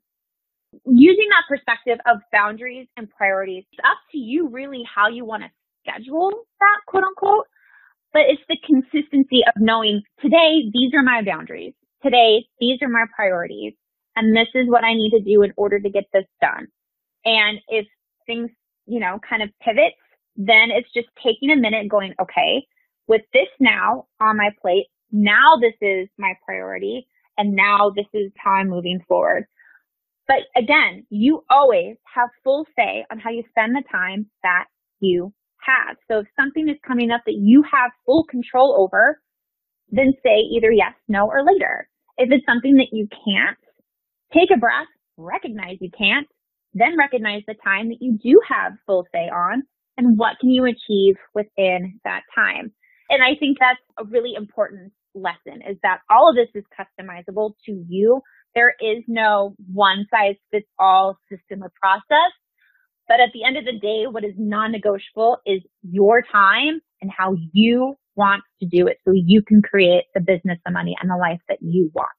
Speaker 1: Using that perspective of boundaries and priorities, it's up to you really how you want to schedule that, quote unquote. But it's the consistency of knowing today, these are my boundaries. Today, these are my priorities. And this is what I need to do in order to get this done. And if things, you know, kind of pivots, then it's just taking a minute and going, okay, with this now on my plate, now this is my priority. And now this is how I'm moving forward. But again, you always have full say on how you spend the time that you have. So if something is coming up that you have full control over, then say either yes, no, or later. If it's something that you can't, take a breath, recognize you can't, then recognize the time that you do have full say on and what can you achieve within that time. And I think that's a really important lesson, is that all of this is customizable to you. There is no one size fits all system or process. But at the end of the day, what is non-negotiable is your time and how you want to do it so you can create the business, the money, and the life that you want.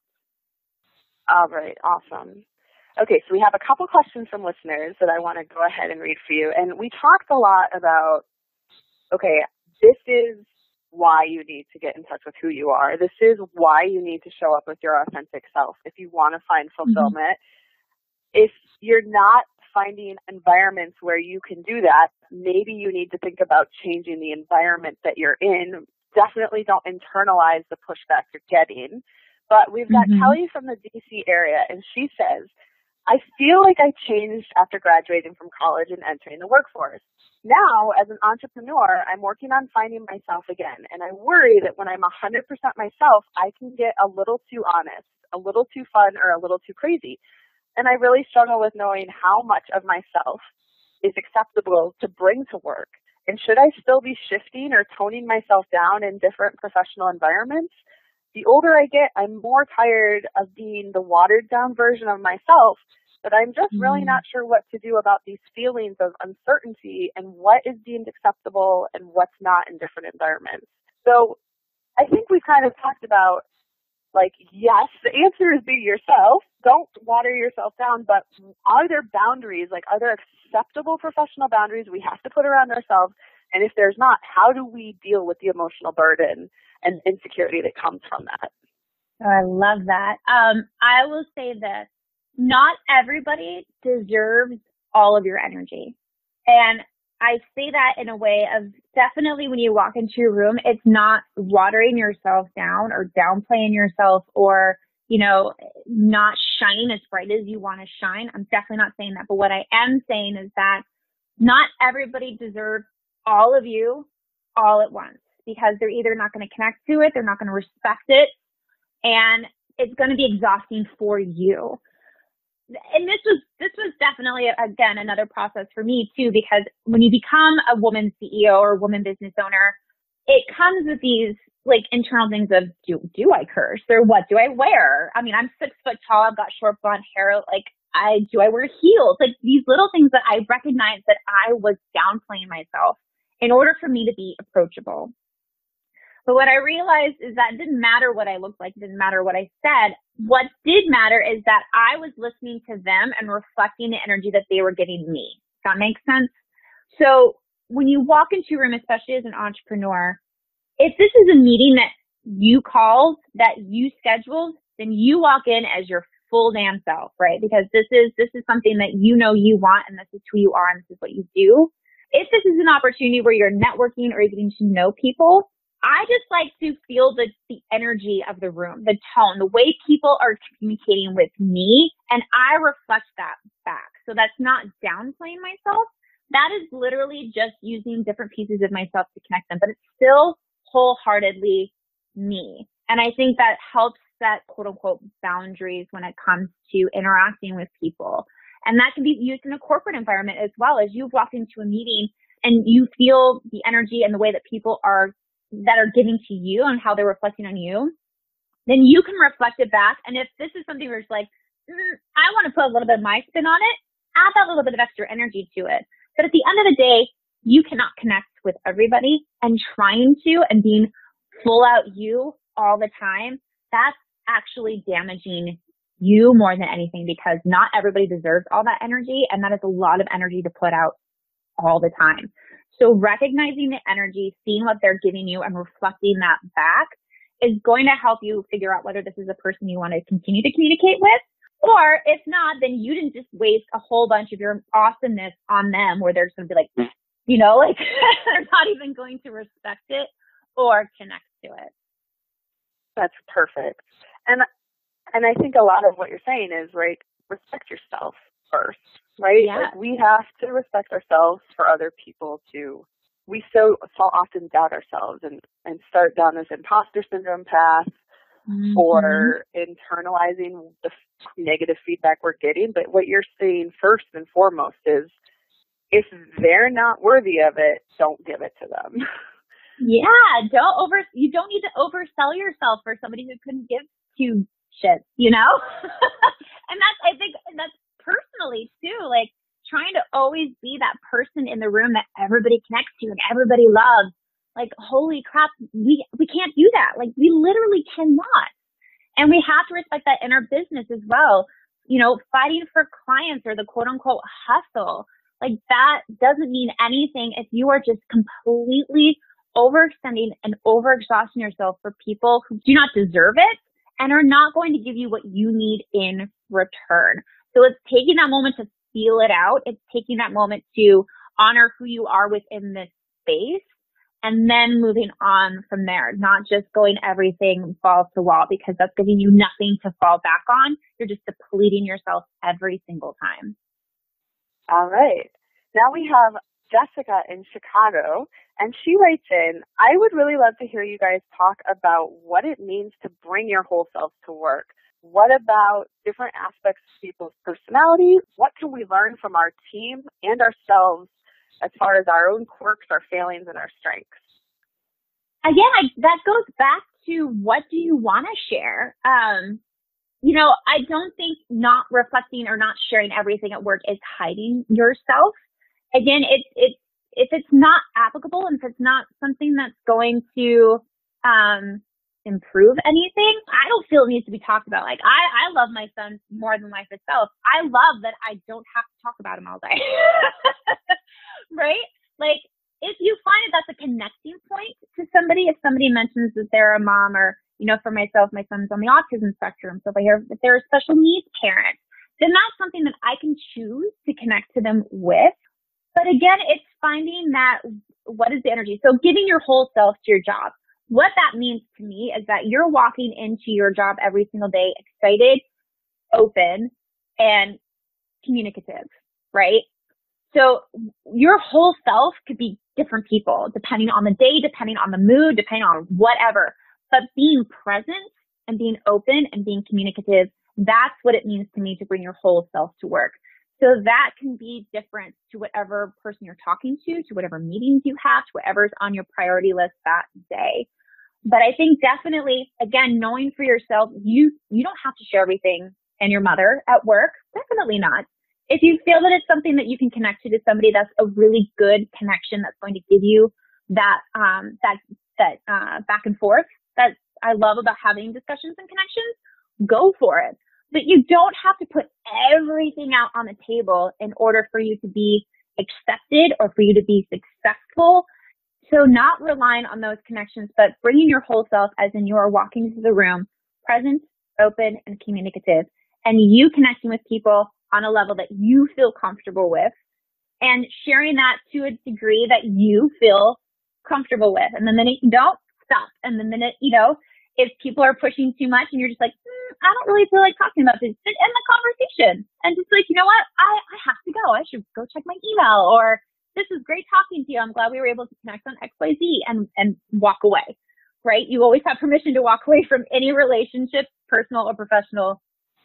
Speaker 4: All right. Awesome. Okay. So we have a couple questions from listeners that I want to go ahead and read for you. And we talked a lot about, okay, this is why you need to get in touch with who you are. This is why you need to show up with your authentic self if you want to find fulfillment. Mm-hmm. If you're not finding environments where you can do that, maybe you need to think about changing the environment that you're in. Definitely don't internalize the pushback you're getting. But we've got mm-hmm. Kelly from the D C area, and she says, I feel like I changed after graduating from college and entering the workforce. Now, as an entrepreneur, I'm working on finding myself again, and I worry that when I'm one hundred percent myself, I can get a little too honest, a little too fun, or a little too crazy. And I really struggle with knowing how much of myself is acceptable to bring to work. And should I still be shifting or toning myself down in different professional environments? The older I get, I'm more tired of being the watered down version of myself, but I'm just mm-hmm. really not sure what to do about these feelings of uncertainty and what is deemed acceptable and what's not in different environments. So I think we kind of talked about, like, yes, the answer is be yourself. Don't water yourself down, but are there boundaries? Like, are there acceptable professional boundaries we have to put around ourselves? And if there's not, how do we deal with the emotional burden and insecurity that comes from that?
Speaker 1: Oh, I love that. Um, I will say this. Not everybody deserves all of your energy. And I say that in a way of definitely when you walk into your room, it's not watering yourself down or downplaying yourself or, you know, not shining as bright as you want to shine. I'm definitely not saying that. But what I am saying is that not everybody deserves all of you all at once, because they're either not going to connect to it, they're not going to respect it, and it's going to be exhausting for you. And this was, this was definitely, again, another process for me too, because when you become a woman C E O or woman business owner, it comes with these like internal things of, do, do I curse or what do I wear? I mean, I'm six foot tall. I've got short blonde hair. Like I, do I wear heels? Like these little things that I recognized that I was downplaying myself in order for me to be approachable. But what I realized is that it didn't matter what I looked like. It didn't matter what I said. What did matter is that I was listening to them and reflecting the energy that they were giving me. Does that make sense? So when you walk into a room, especially as an entrepreneur, if this is a meeting that you called, that you scheduled, then you walk in as your full damn self, right? Because this is, this is something that you know you want, and this is who you are, and this is what you do. If this is an opportunity where you're networking or you're getting to know people, I just like to feel the, the energy of the room, the tone, the way people are communicating with me, and I reflect that back. So that's not downplaying myself. That is literally just using different pieces of myself to connect them, but it's still wholeheartedly me. And I think that helps set quote unquote boundaries when it comes to interacting with people. And that can be used in a corporate environment as well. As you walk into a meeting and you feel the energy and the way that people are that are giving to you and how they're reflecting on you, then you can reflect it back. And if this is something where it's like, mm, I want to put a little bit of my spin on it, add that little bit of extra energy to it. But at the end of the day, you cannot connect with everybody, and trying to and being full out you all the time, that's actually damaging you more than anything, because not everybody deserves all that energy, and that is a lot of energy to put out all the time. So recognizing the energy, seeing what they're giving you and reflecting that back is going to help you figure out whether this is a person you want to continue to communicate with, or if not, then you didn't just waste a whole bunch of your awesomeness on them where they're just going to be like, you know, like they're not even going to respect it or connect to it.
Speaker 4: That's perfect. And and I think a lot of what you're saying is, right, respect yourself first, right?
Speaker 1: Yeah.
Speaker 4: Like we have to respect ourselves for other people to we so, so often doubt ourselves and, and start down this imposter syndrome path mm-hmm. or internalizing the negative feedback we're getting. But what you're saying first and foremost is, if they're not worthy of it, don't give it to them.
Speaker 1: Yeah, don't over, you don't need to oversell yourself for somebody who couldn't give two shits, you know? And that's, I think that's personally too, like trying to always be that person in the room that everybody connects to and everybody loves. Like, holy crap, we, we can't do that. Like, we literally cannot. And we have to respect that in our business as well. You know, fighting for clients or the quote unquote hustle, like that doesn't mean anything if you are just completely overextending and overexhausting yourself for people who do not deserve it and are not going to give you what you need in return. So it's taking that moment to feel it out. It's taking that moment to honor who you are within this space and then moving on from there, not just going everything balls to wall, because that's giving you nothing to fall back on. You're just depleting yourself every single time.
Speaker 4: All right. Now we have Jessica in Chicago, and she writes in, I would really love to hear you guys talk about what it means to bring your whole self to work. What about different aspects of people's personalities? What can we learn from our team and ourselves as far as our own quirks, our failings, and our strengths?
Speaker 1: Again, I, that goes back to what do you want to share? Um, you know, I don't think not reflecting or not sharing everything at work is hiding yourself. Again, it's, it's, if it's not applicable and if it's not something that's going to, um, improve anything, I don't feel it needs to be talked about. Like, I, I love my son more than life itself. I love that I don't have to talk about him all day. Right? Like, if you find that that's a connecting point to somebody, if somebody mentions that they're a mom, or, you know, for myself, my son's on the autism spectrum. So if I hear that they're a special needs parent, then that's something that I can choose to connect to them with. But again, it's finding that, what is the energy? So giving your whole self to your job. What that means to me is that you're walking into your job every single day excited, open, and communicative, right? So your whole self could be different people, depending on the day, depending on the mood, depending on whatever. But being present and being open and being communicative, that's what it means to me to bring your whole self to work. So that can be different to whatever person you're talking to, to whatever meetings you have, to whatever's on your priority list that day. But I think definitely, again, knowing for yourself, you, you don't have to share everything and your mother at work. Definitely not. If you feel that it's something that you can connect to to somebody, that's a really good connection that's going to give you that, um, that, that, uh, back and forth that I love about having discussions and connections, go for it. But you don't have to put everything out on the table in order for you to be accepted or for you to be successful. So not relying on those connections, but bringing your whole self, as in you are walking into the room, present, open, and communicative, and you connecting with people on a level that you feel comfortable with, and sharing that to a degree that you feel comfortable with. And the minute you don't, stop. And the minute, you know, if people are pushing too much and you're just like, mm, I don't really feel like talking about this, just end the conversation and just like, you know what, I, I have to go. I should go check my email, or this is great talking to you. I'm glad we were able to connect on X Y Z, and, and walk away, right? You always have permission to walk away from any relationship, personal or professional.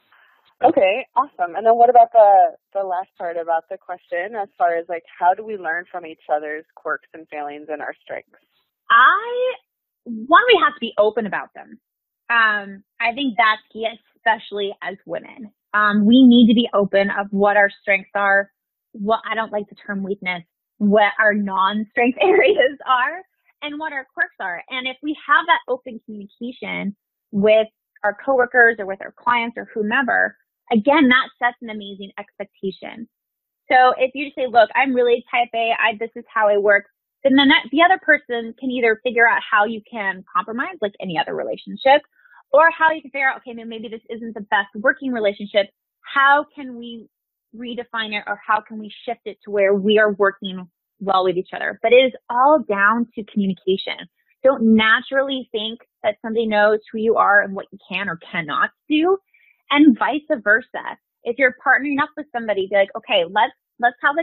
Speaker 4: Okay, awesome. And then what about the, the last part about the question, as far as like, how do we learn from each other's quirks and failings and our strengths?
Speaker 1: I, one, we have to be open about them. Um, I think that's key, especially as women. Um, we need to be open of what our strengths are, what, I don't like the term weakness, what our non-strength areas are, and what our quirks are. And if we have that open communication with our coworkers or with our clients or whomever, again, that sets an amazing expectation. So if you just say, look, I'm really type A, I, this is how I work, then the, ne- the other person can either figure out how you can compromise, like any other relationship, or how you can figure out, okay, maybe this isn't the best working relationship. How can we redefine it, or how can we shift it to where we are working well with each other? But it is all down to communication. Don't naturally think that somebody knows who you are and what you can or cannot do, and vice versa. If you're partnering up with somebody, be like, okay, let's let's have like a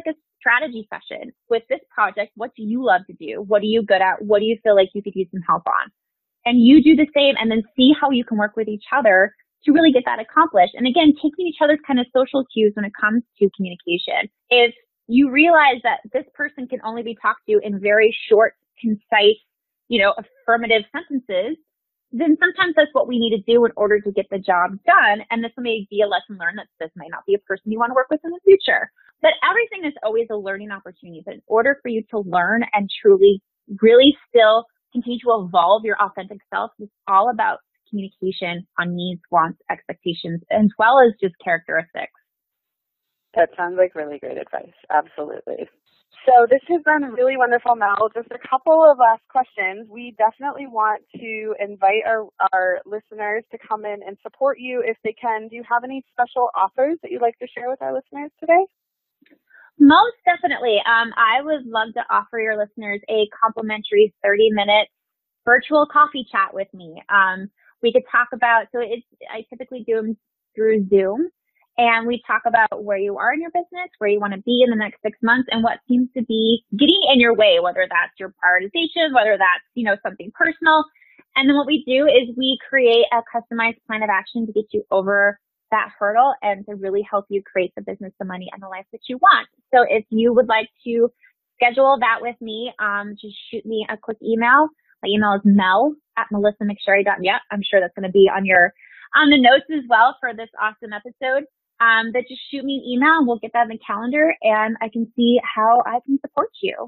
Speaker 1: strategy session. With this project, what do you love to do? What are you good at? What do you feel like you could use some help on? And you do the same, and then see how you can work with each other to really get that accomplished. And again, taking each other's kind of social cues when it comes to communication. If you realize that this person can only be talked to in very short, concise, you know, affirmative sentences, then sometimes that's what we need to do in order to get the job done. And this may be a lesson learned that this might not be a person you want to work with in the future. But everything is always a learning opportunity. But in order for you to learn and truly, really still continue to evolve your authentic self, it's all about communication on needs, wants, expectations, as well as just characteristics.
Speaker 4: That sounds like really great advice. Absolutely. So this has been really wonderful, Mel. Just a couple of last questions. We definitely want to invite our, our listeners to come in and support you if they can. Do you have any special offers that you'd like to share with our listeners today?
Speaker 1: Most definitely. Um, I would love to offer your listeners a complimentary thirty minute virtual coffee chat with me. Um, we could talk about, so it's, I typically do them through Zoom, and we talk about where you are in your business, where you want to be in the next six months, and what seems to be getting in your way, whether that's your prioritization, whether that's, you know, something personal. And then what we do is we create a customized plan of action to get you over that hurdle and to really help you create the business, the money, and the life that you want. So if you would like to schedule that with me, um, just shoot me a quick email. My email is mel at melissa mcsherry dot net. I'm sure that's going to be on your, on the notes as well for this awesome episode. Um, but just shoot me an email and we'll get that in the calendar and I can see how I can support you.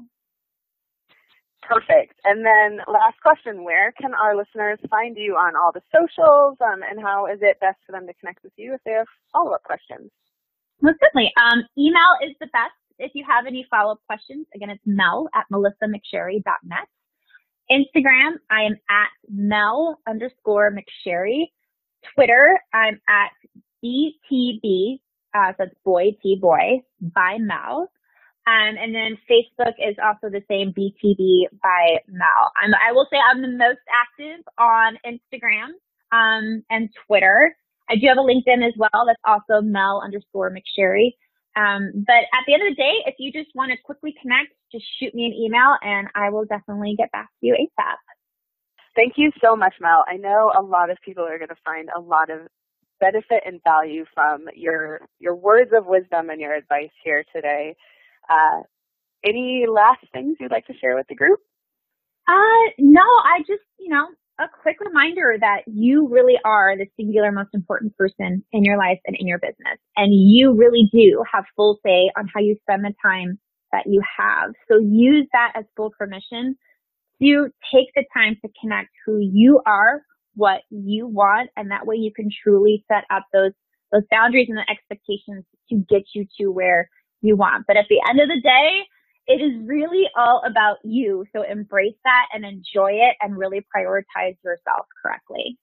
Speaker 4: Perfect. And then last question, where can our listeners find you on all the socials, um, and how is it best for them to connect with you if they have follow-up questions?
Speaker 1: Most certainly. Um, email is the best if you have any follow-up questions. Again, it's mel at melissa mcsherry dot net. Instagram, I am at mel underscore mcsherry. Twitter, I'm at B T B, uh, so it's boy, T boy, by Mel. Um, and then Facebook is also the same, B T B by Mel. I'm, I will say I'm the most active on Instagram um, and Twitter. I do have a LinkedIn as well. That's also Mel underscore McSherry. Um, but at the end of the day, if you just want to quickly connect, just shoot me an email and I will definitely get back to you ASAP.
Speaker 4: Thank you so much, Mel. I know a lot of people are going to find a lot of benefit and value from your your words of wisdom and your advice here today. Uh, any last things you'd like to share with the group?
Speaker 1: Uh, no, I just, you know, a quick reminder that you really are the singular most important person in your life and in your business. And you really do have full say on how you spend the time that you have. So use that as full permission to take the time to connect who you are, what you want, and that way you can truly set up those those boundaries and the expectations to get you to where you want. But at the end of the day, it is really all about you. So embrace that and enjoy it and really prioritize yourself correctly.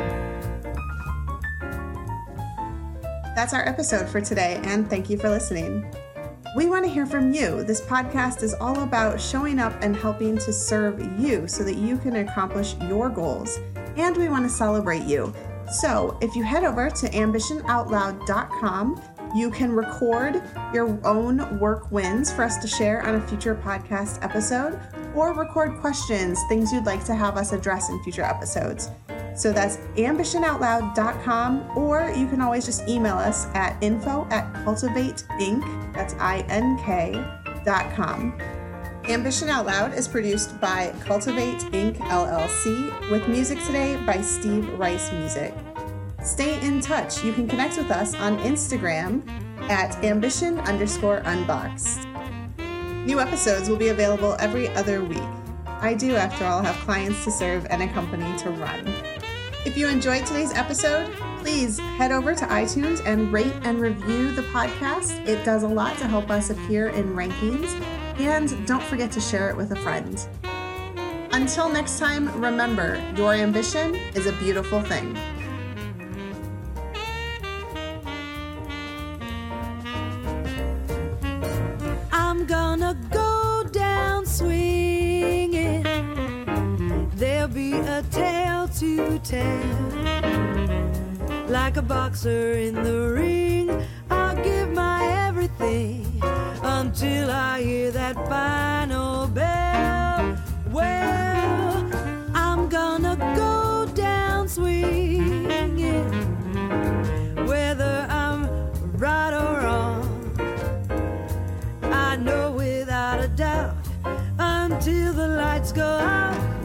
Speaker 2: That's our episode for today, and thank you for listening. We want to hear from you. This podcast is all about showing up and helping to serve you so that you can accomplish your goals. And we want to celebrate you. So if you head over to ambition out loud dot com, you can record your own work wins for us to share on a future podcast episode, or record questions, things you'd like to have us address in future episodes. So that's ambition out loud dot com, or you can always just email us at info at cultivate inc, that's I N K, dot com. Ambition Out Loud is produced by Cultivate Incorporated. L L C, with music today by Steve Rice Music. Stay in touch. You can connect with us on Instagram at ambition underscore unboxed. New episodes will be available every other week. I do, after all, have clients to serve and a company to run. If you enjoyed today's episode, please head over to iTunes and rate and review the podcast. It does a lot to help us appear in rankings. And don't forget to share it with a friend. Until next time, remember, your ambition is a beautiful thing.
Speaker 3: I'm gonna go down swinging. There'll be a tale to tell. Like a boxer in the ring, I'll give my everything until I till the lights go out.